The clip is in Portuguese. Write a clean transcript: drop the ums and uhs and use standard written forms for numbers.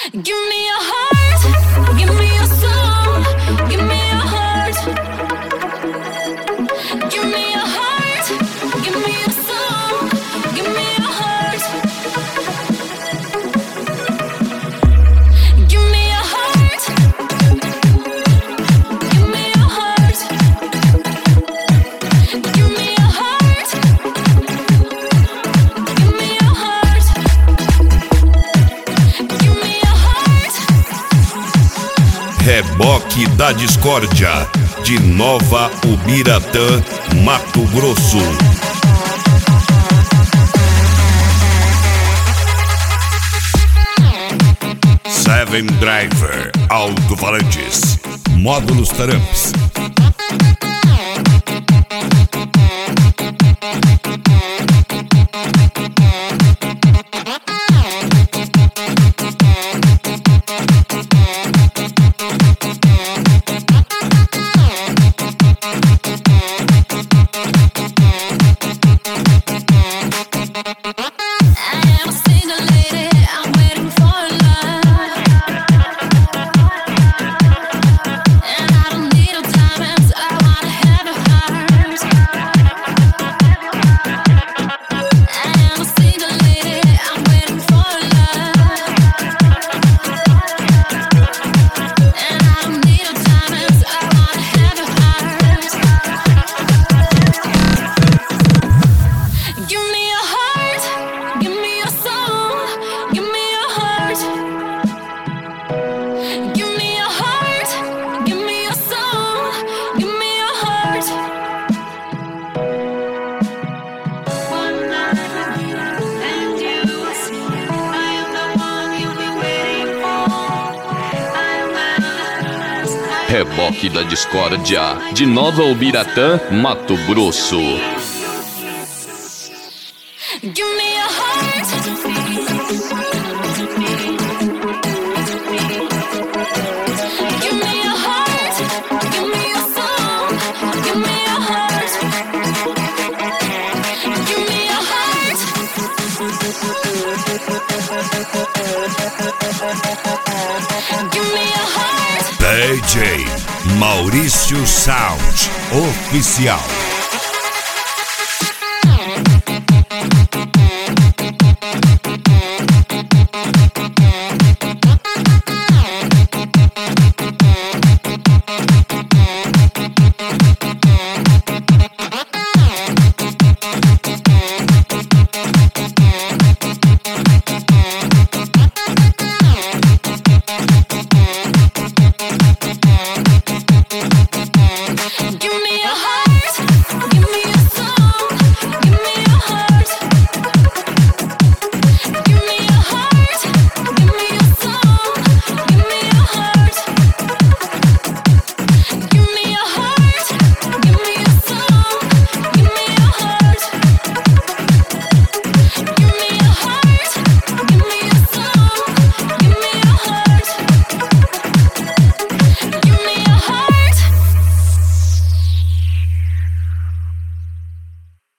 Give me your heart, give me your soul, give me your heart. Give me your heart, give me your soul, give me your heart. Give me your heart, give me your heart. Give me your heart, give me your heart. Give me your heart. Reboque da Discórdia, de Nova Ubiratã, Mato Grosso. Seven Driver, alto-falantes, módulos Tramps. Reboque da Discórdia, de Nova Ubiratã, Mato Grosso. Give me your heart. Give me your heart. Give me your soul. Give me your heart. Give me your heart. Give me your heart. DJ Maurício Sound Oficial.